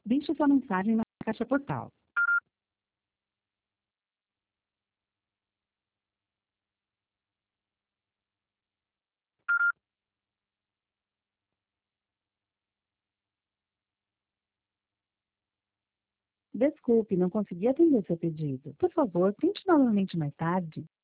Deixe sua mensagem na caixa postal. Desculpe, não consegui atender seu pedido. Por favor, tente novamente mais tarde.